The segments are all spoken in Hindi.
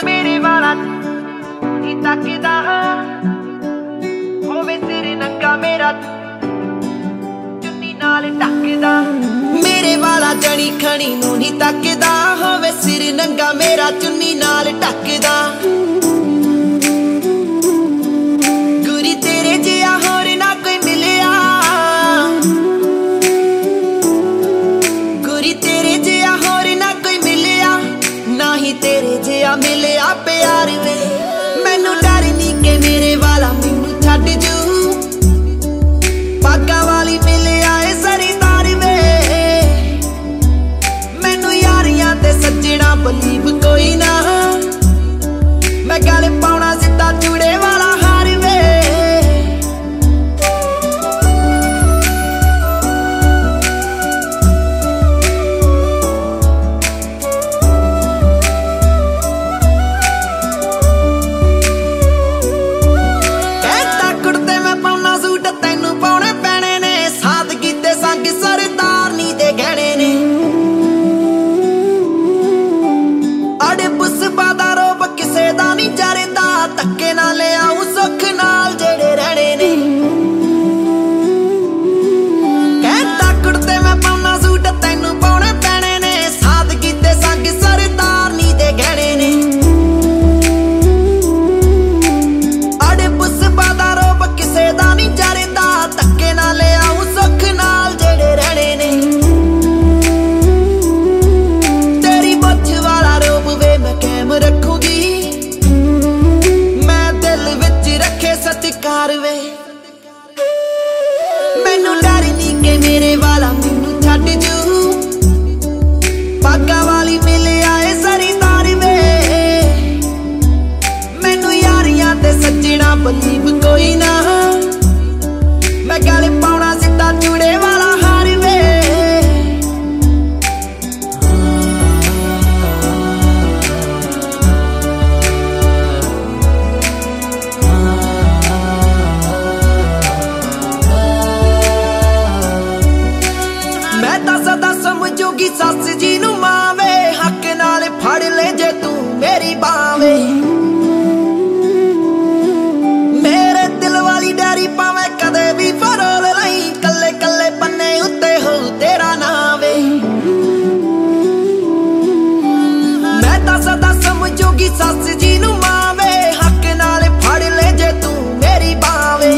मेरे वाला ही तकदा होवे सिर नंगा मेरा चुन्नी नाल ढकदा। मेरे वाला जनी खनी नूं नहीं तकदा होवे सिर नंगा मेरा चुन्नी नाल ढकदा। गुरी तेरे जिहा होर ना कोई मिलिया, गुरी तेरे जिहा होर ना कोई मिलिया, ना ही तेरे जिहा मिलिया प्यार वे। मैनू डर नहीं कि मेरे वाला मैनू छड्ड जू, पागा वाली मिलिया ए सरीदार वे। मैनू यारियां ते सज्जणा बलीव कोई ना, मैं गल पाउणा सिद्धा चूड़े वाला हार वे। कहता कुड़ते मैं पाउणा सूट तैनू पाउणे पैणे ने, सादगी ते संग सरदारनी दे गहणे ने। अड़े पुष्पा दा रोब किसे दा नहीं जरदा, धक्के ना ले आऊं सुख नाल जेड़े रहने ने। कहता कुड़ते मैं पाउणा सूट तैनू पाउणे पैणे ने, सादगी ते संग सरदारनी दे गहणे ने। अड़े पुष्पा दा रोब किसे दा नहीं जरदा, धक्के ना ले आऊं सुख नाल जेड़े रहने ने। तेरी मुछ वाला रोब वे मैं कैम रखूंगी, मैं दिल विच रखे सत्कार वे। मैनू डर नहीं कि मेरे वाला मैनू छड्ड जू, पागा वाली मिलिया ए सरीदार वे। मैनू यारियां ते सज्जणा बलीव कोई ना, मैं गल पाउणा सिद्धा चूड़े वाला हार वे। मैं तां सदा समझूगी सस जी नूं मां वे, हक नाल फड़ ले जे तू मेरी बां वे। मेरे दिल वाली डायरी पावे कदे भी फरोल नहीं, कल्ले कल्ले पन्ने उत्ते हो तेरा नाम वे। मैं तां सदा समझूगी सस जी नूं मां वे, हक नाल फड़ ले जे तू मेरी बां वे।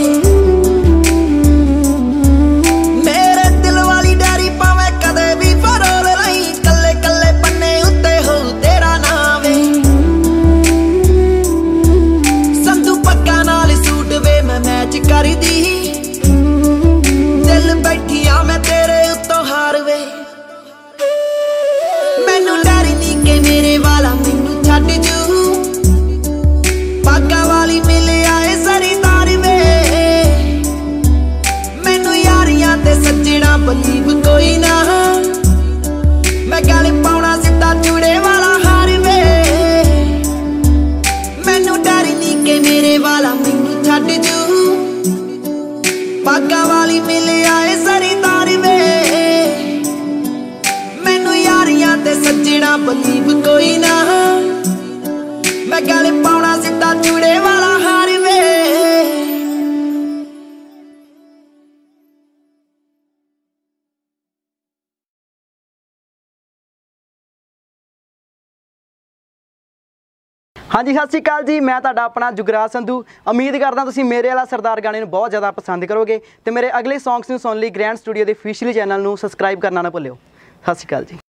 मेरे दिल वाली डायरी पावे कदे भी फरोल नहीं, कल्ले कल्ले पन्ने उत्ते हो तेरा नाम वे। संधू पक्का नाल सूट वे मैं मैच कर दी, दिल बैठी आ मैं तेरे उत्तों हार वे। मैनू डर नहीं कि मेरे वाला मैनू छड्ड जू, पागा वाली मिलिया ए सरीदार वे। मैनू यारियां ते सज्जणा बलीव कोई ना, मैं गल पाउणा सिद्धा चूड़े वाला हार वे। मैनू डर नहीं कि मेरे वाला मैनू छड्ड जू, पागा वाली मिलिया ए सरीदार वे। मैनू यारियां ते सज्जणा बलीव कोई ना, मैं गल पाउणा सिद्धा चूड़े वाला हार वे। हाँ जी, सत श्री अकाल जी। मैं तुहाडा अपना जुगराज संधू। उम्मीद करदा तुसीं मेरे वाला सरदार गाने नूं बहुत ज़्यादा पसंद करोगे, तो मेरे अगले सॉन्ग्स नूं सुणन लई ग्रैंड स्टूडियो के ऑफिशियल चैनल नूं सबसक्राइब करना ना भुल्लिओ। सत श्री अकाल जी।